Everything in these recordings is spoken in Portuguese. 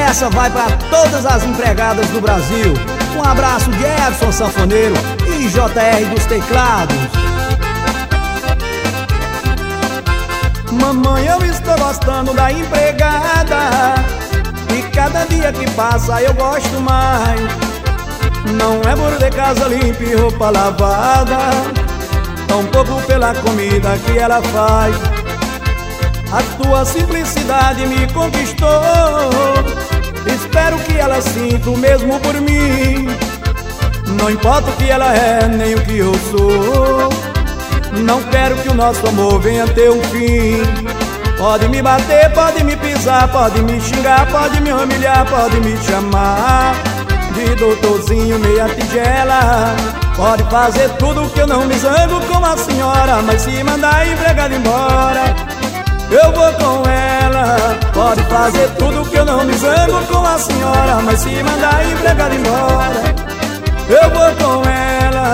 essa vai para todas as empregadas do Brasil. Um abraço de Edson Sanfoneiro e JR dos teclados. Mamãe, eu estou gostando da empregada, e cada dia que passa eu gosto mais. Não é por ter casa limpa e roupa lavada, tampouco pela comida que ela faz. A tua simplicidade me conquistou, espero que ela sinta o mesmo por mim. Não importa o que ela é, nem o que eu sou, não quero que o nosso amor venha ter um fim. Pode me bater, pode me pisar, pode me xingar, pode me humilhar, pode me chamar de doutorzinho meia tigela. Pode fazer tudo que eu não me zango com a senhora, mas se mandar a empregada embora, eu vou com ela. Pode fazer tudo que eu não me zango com a senhora, mas se mandar a empregada embora, eu vou com ela.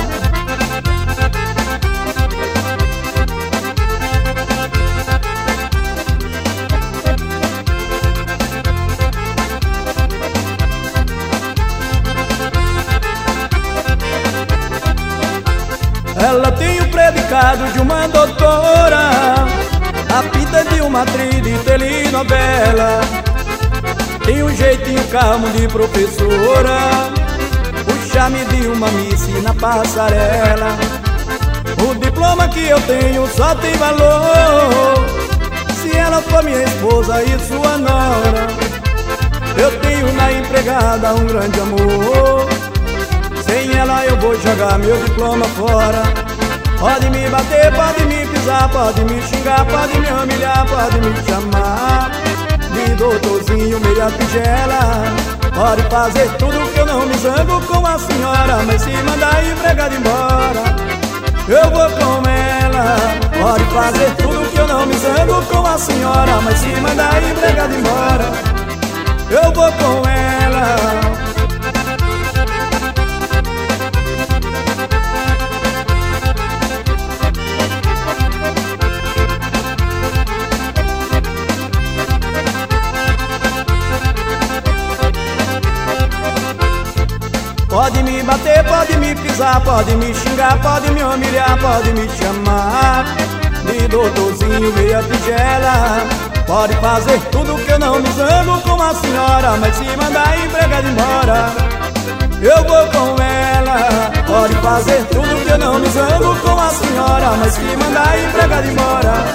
Ela tem o predicado de uma doutora, a pinta de uma atriz de telenovela, tem um jeitinho calmo de professora, o charme de uma miss na passarela. O diploma que eu tenho só tem valor se ela for minha esposa e sua nora. Eu tenho na empregada um grande amor, sem ela eu vou jogar meu diploma fora. Pode me bater, pode me pisar, pode me xingar, pode me humilhar, pode me chamar de doutorzinho meia tigela. Pode fazer tudo que eu não me zango com a senhora, mas se mandar a empregada embora, eu vou com ela. Pode fazer tudo que eu não me zango com a senhora, mas se mandar a empregada embora, eu vou com ela. Pode me bater, pode me pisar, pode me xingar, pode me humilhar, pode me chamar de doutorzinho meia tigela. Pode fazer tudo que eu não me zango com a senhora, mas se mandar a empregada embora, eu vou com ela. Pode fazer tudo que eu não me zango com a senhora, mas se mandar a empregada embora,